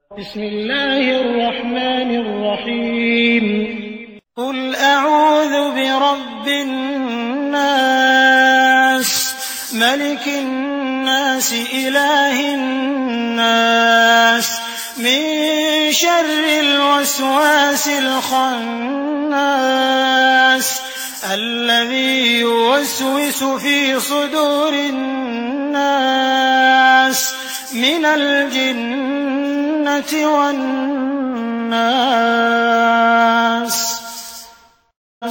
بسم الله الرحمن الرحيم قل أعوذ برب الناس ملك الناس إله الناس من شر الوسواس الخناس الذي يوسوس في صدور الناس من الجنة والناس.